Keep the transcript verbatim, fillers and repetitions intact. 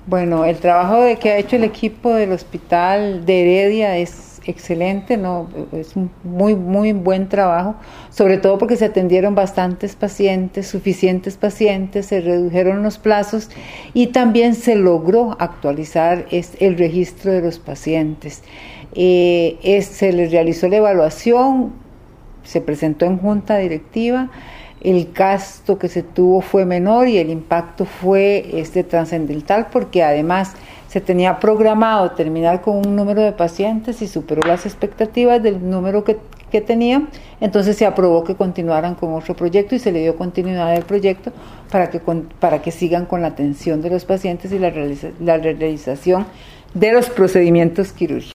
Bueno, el trabajo de que ha hecho el equipo del hospital de Heredia es excelente, ¿no? Es un muy, muy buen trabajo, sobre todo porque se atendieron bastantes pacientes, suficientes pacientes, se redujeron los plazos y también se logró actualizar el registro de los pacientes. Eh, es, se les realizó la evaluación, se presentó en junta directiva, el gasto que se tuvo fue menor y el impacto fue este, trascendental, porque además se tenía programado terminar con un número de pacientes y superó las expectativas del número que, que tenían. Entonces se aprobó que continuaran con otro proyecto y se le dio continuidad al proyecto para que, para que sigan con la atención de los pacientes y la, realiza, la realización de los procedimientos quirúrgicos.